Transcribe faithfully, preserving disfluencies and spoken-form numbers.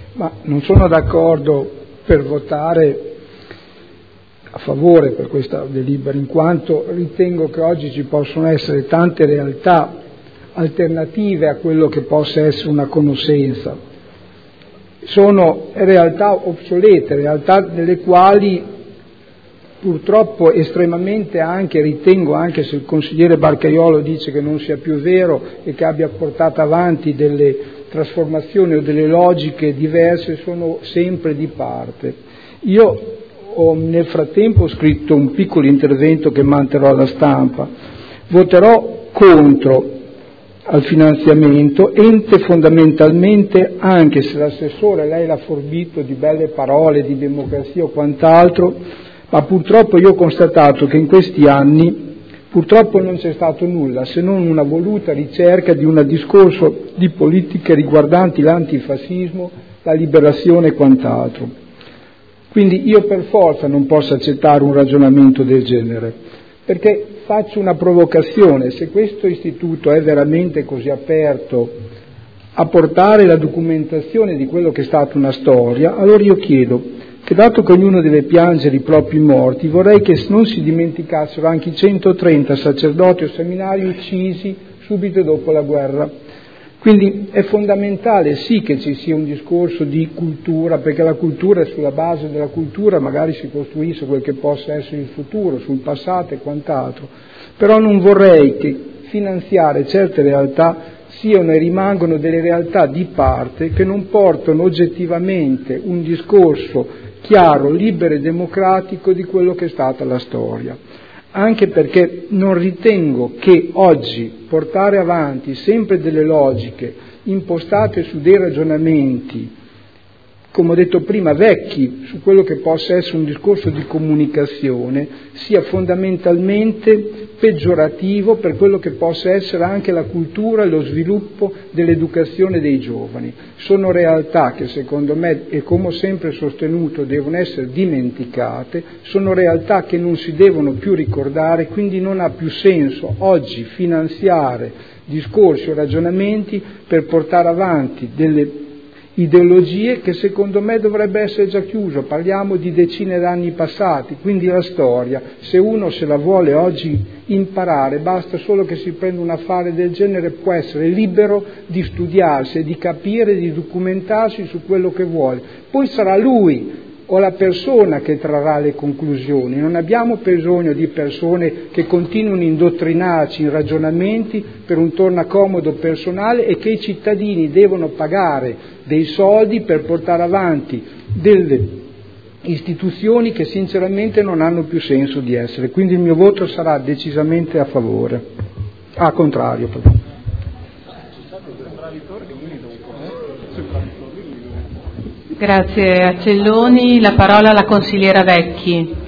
ma non sono d'accordo per votare a favore per questa delibera, in quanto ritengo che oggi ci possono essere tante realtà alternative a quello che possa essere una conoscenza. Sono realtà obsolete, realtà delle quali purtroppo estremamente anche, ritengo, anche se il consigliere Barcaiolo dice che non sia più vero e che abbia portato avanti delle trasformazioni o delle logiche diverse, sono sempre di parte. Io ho nel frattempo scritto un piccolo intervento che manterrò alla stampa. Voterò contro al finanziamento, ente fondamentalmente, anche se l'assessore lei l'ha forbito di belle parole, di democrazia o quant'altro, ma purtroppo io ho constatato che in questi anni purtroppo non c'è stato nulla se non una voluta ricerca di un discorso di politiche riguardanti l'antifascismo, la liberazione e quant'altro. Quindi io per forza non posso accettare un ragionamento del genere, perché faccio una provocazione: se questo istituto è veramente così aperto a portare la documentazione di quello che è stata una storia, allora io chiedo che, dato che ognuno deve piangere i propri morti, vorrei che non si dimenticassero anche i centotrenta sacerdoti o seminari uccisi subito dopo la guerra. Quindi è fondamentale sì che ci sia un discorso di cultura, perché la cultura è sulla base della cultura, magari si costruisce quel che possa essere il futuro, sul passato e quant'altro, però non vorrei che finanziare certe realtà siano e rimangono delle realtà di parte che non portano oggettivamente un discorso chiaro, libero e democratico di quello che è stata la storia. Anche perché non ritengo che oggi portare avanti sempre delle logiche impostate su dei ragionamenti, come ho detto prima, vecchi, su quello che possa essere un discorso di comunicazione, sia fondamentalmente peggiorativo per quello che possa essere anche la cultura e lo sviluppo dell'educazione dei giovani. Sono realtà che secondo me, e come ho sempre sostenuto, devono essere dimenticate, sono realtà che non si devono più ricordare, quindi non ha più senso oggi finanziare discorsi o ragionamenti per portare avanti delle ideologie che secondo me dovrebbe essere già chiuso. Parliamo di decine d'anni passati, quindi la storia, se uno se la vuole oggi imparare, basta solo che si prenda un affare del genere, può essere libero di studiarsi, di capire, di documentarsi su quello che vuole. Poi sarà lui o la persona che trarrà le conclusioni. Non abbiamo bisogno di persone che continuino a indottrinarci in ragionamenti per un tornacomodo personale e che i cittadini devono pagare dei soldi per portare avanti delle istituzioni che sinceramente non hanno più senso di essere. Quindi il mio voto sarà decisamente a favore, a contrario. Grazie a Celloni. La parola alla consigliera Vecchi.